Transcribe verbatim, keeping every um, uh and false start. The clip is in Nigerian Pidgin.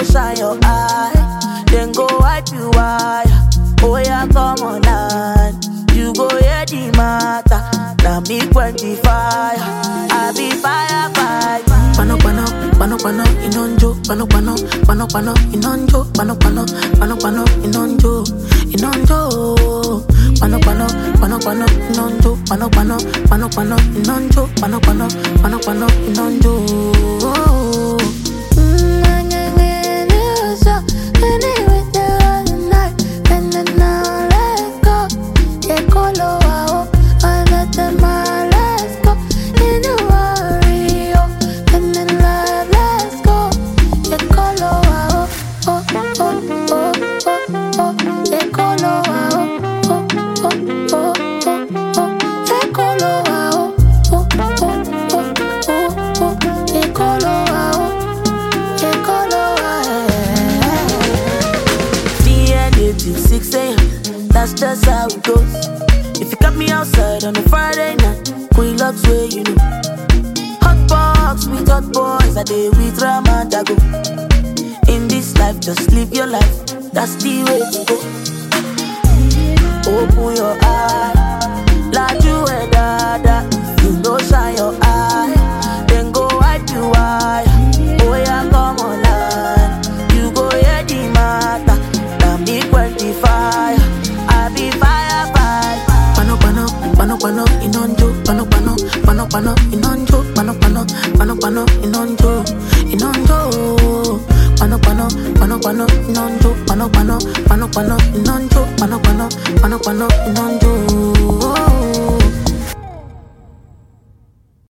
shine your eye, then go wipe you wire. Oh yeah, come on now, you go hear the matter. Now me quench fire, I be fire fight. Pano pano, pano pano, inonjo, pano pano, pano pano, inonjo, pano pano, pano pano, inonjo, inonjo. Pano pano, pano pano, inonjo, pano pano, pano pano, inonjo, pano pano, pano pano, inonjo. six a.m. That's just how it goes. If you got me outside on a Friday night, Queen Lux way, you know. Hot box with hot boys, a day with Ramandago. In this life, just live your life. That's the way to go. Open your eye, like you a dada. You know, shine your eye, then go wipe you wire. Oh yeah, come on now, you go hear the matter. Fire, I be fire fight. Pano pano, pano pano, inonjo, pano pano, pano pano, inonjo, pano pano, pano pano, inonjo, inonjo. Pano pano, pano pano, inonjo, pano pano, pano pano, inonjo, pano pano, pano pano, inonjo.